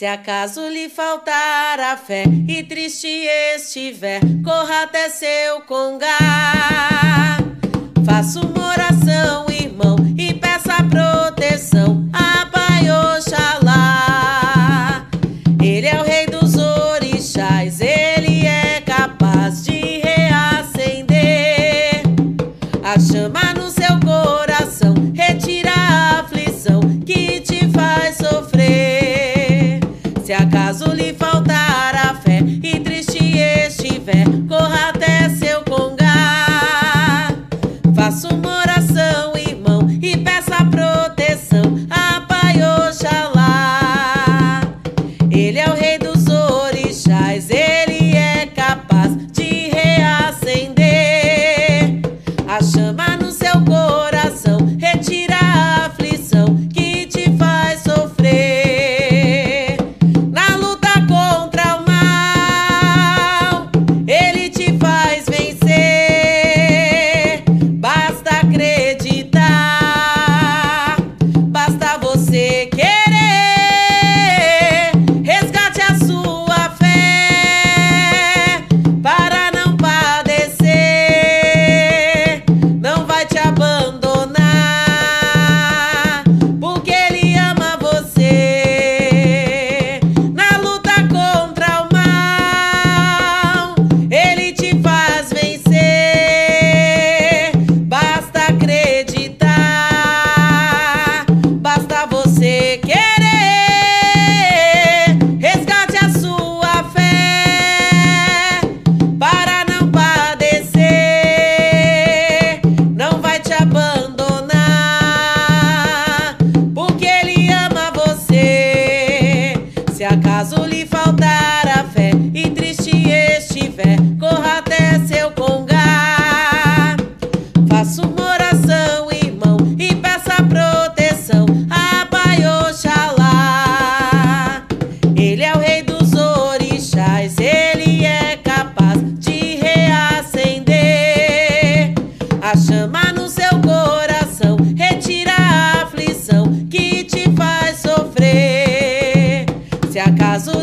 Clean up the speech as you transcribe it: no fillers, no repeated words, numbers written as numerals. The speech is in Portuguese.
Se acaso lhe faltar a fé e triste estiver, corra até seu congá. Faça uma oração, irmão, e peça proteção a Pai Oxalá. Ele é o rei dos orixás, ele é capaz de reacender a chama no seu coração, retira a aflição que te faz sofrer. Se acaso lhe faltar a fé e triste estiver, corra até seu congá. Faça uma oração, irmão, e peça proteção a Pai Oxalá. Ele é o rei dos orixás, ele é capaz de reacender a chama no seu coração, retira a aflição que te faz sofrer. Na luta contra o mal, ele te faz vencer. Basta acreditar, basta você querer. Resgate a sua fé para não padecer. Não vai te abandonar, porque ele ama você. Na luta contra o mal, ele te faz vencer. Basta acreditar, basta você querer. Resgate a sua fé para não padecer. Não vai te abandonar, porque ele ama você. Se acaso lhe faltar a fé e triste estiver, corra até seu congá. Faça uma oração, irmão, e peça proteção a Pai Oxalá. Ele é o rei dos orixás, ele é capaz de reacender a chama no seu coração, retira a aflição que te faz sofrer. Se acaso